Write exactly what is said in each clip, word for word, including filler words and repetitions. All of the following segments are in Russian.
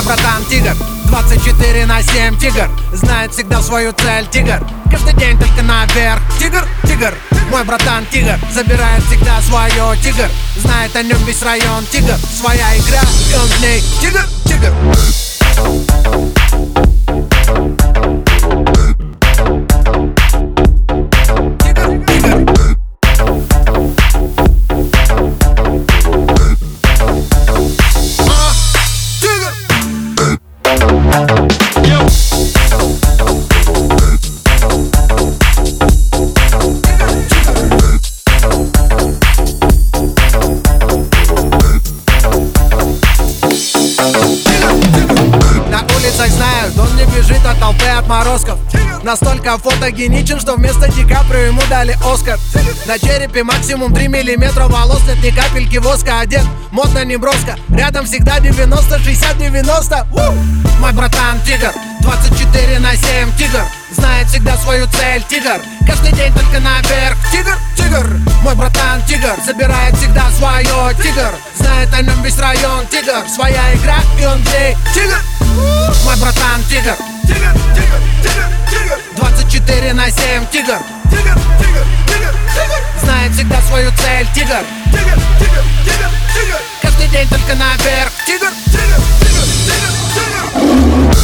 братан тигр, двадцать четыре на семь тигр, знает всегда свою цель тигр, каждый день только наверх. Тигр, тигр, мой братан тигр, забирает всегда свое тигр, знает о нем весь район тигр, своя игра, и он в ней тигр, тигр. Знают, он не бежит от толпы отморозков. Настолько фотогеничен, что вместо Ди Каприо ему дали Оскар. На черепе максимум три миллиметра волос, нет ни капельки воска. Одет модно, не броско, рядом всегда девяносто шестьдесят девяносто. Мой братан тигр, двадцать четыре на семь тигр, знает всегда свою цель тигр, каждый день только наверх. Тигр, тигр, мой братан тигр, забирает всегда свое тигр, знает о нем весь район тигр, своя игра, и он в ней тигр. Мой братан тигр, тигр, тигр, тигр, тигр, двадцать четыре на семь тигр, тигр, тигр, тигр, тигр, знает всегда свою цель тигр, тигр, тигр, тигр, тигр, каждый день только наверх. Тигр, тигр, тигр, тигр, тигр.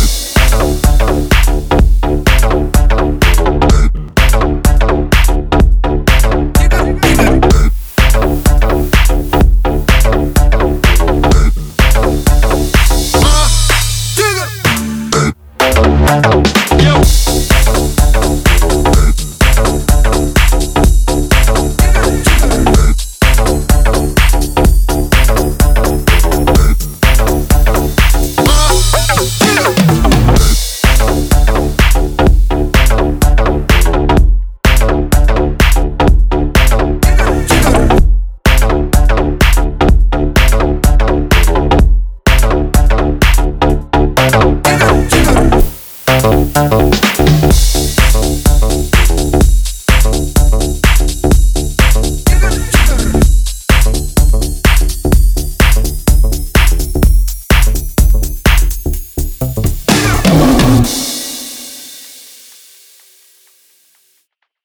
We'll be right back.